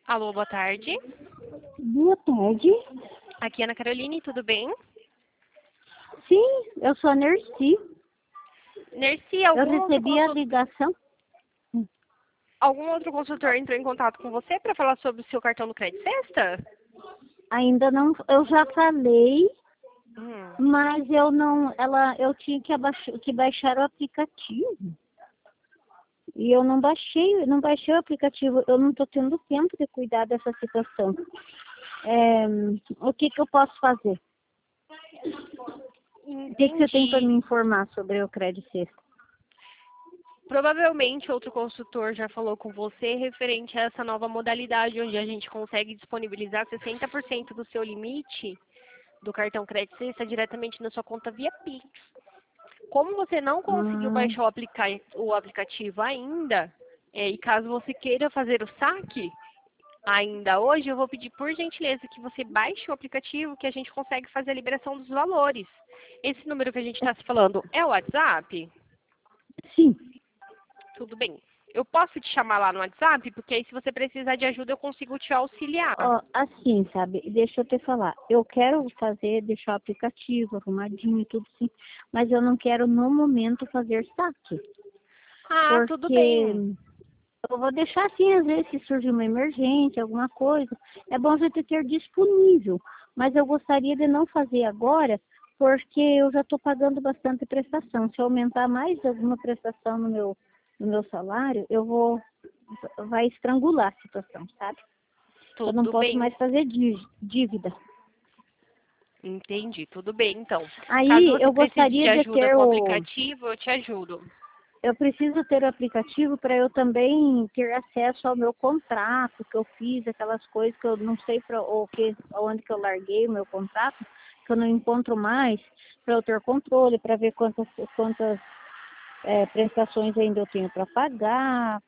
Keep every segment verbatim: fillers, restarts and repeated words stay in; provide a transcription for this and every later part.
Alô, boa tarde. Boa tarde. Aqui é Ana Caroline, tudo bem? Sim, eu sou a Nerci. Nerci, Eu algum outro, recebi a consul... ligação. algum outro consultor entrou em contato com você para falar sobre o seu cartão do Crédito Sexta? Ainda não, eu já falei, Hum. mas eu não, ela, eu tinha que, abaixar, que baixar o aplicativo. E eu não baixei, eu não baixei o aplicativo. Eu não estou tendo tempo de cuidar dessa situação. É, o que que eu posso fazer? O que que você tem para Entendi. me informar sobre o Crédito Sexta? Provavelmente outro consultor já falou com você referente a essa nova modalidade, onde a gente consegue disponibilizar sessenta por cento do seu limite do cartão Crédito Sexta diretamente na sua conta via Pix. Como você não conseguiu Ah, baixar o, aplica o aplicativo ainda, é, e caso você queira fazer o saque ainda hoje, eu vou pedir por gentileza que você baixe o aplicativo que a gente consegue fazer a liberação dos valores. Esse número que a gente está se falando é o WhatsApp? sim. Tudo bem. Eu posso te chamar lá no WhatsApp, porque aí se você precisar de ajuda eu consigo te auxiliar. Ó, assim, sabe? Deixa eu te falar. Eu quero fazer, deixar o aplicativo arrumadinho e tudo assim, mas eu não quero no momento fazer saque. Ah, tudo Porque bem. eu vou deixar assim, às vezes, se surgir uma emergência, alguma coisa. É bom a gente ter disponível. Mas eu gostaria de não fazer agora, porque eu já estou pagando bastante prestação. Se eu aumentar mais alguma prestação no meu, no meu salário, eu vou. Vai estrangular a situação, sabe? Eu não Tudo posso bem. mais fazer dí- dívida. Entendi, tudo bem então. Caso Aí você eu precise de gostaria de ajuda ter com o o. aplicativo, eu te ajudo. Eu preciso ter o aplicativo para eu também ter acesso ao meu contrato que eu fiz, aquelas coisas que eu não sei para o que, onde que eu larguei o meu contrato, que eu não encontro mais, para eu ter controle, para ver quantas, quantas é, prestações ainda eu tenho para pagar,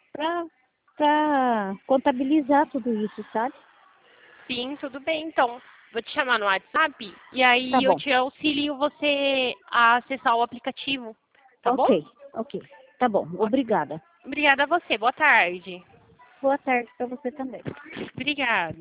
para contabilizar tudo isso, sabe? Sim, tudo bem então. Vou te chamar no WhatsApp e Tá aí eu bom. te auxilio você a acessar o aplicativo, tá bom? Ok, ok. Tá bom. Ó, Obrigada. obrigada a você. Boa tarde. Boa tarde para você também. Obrigada.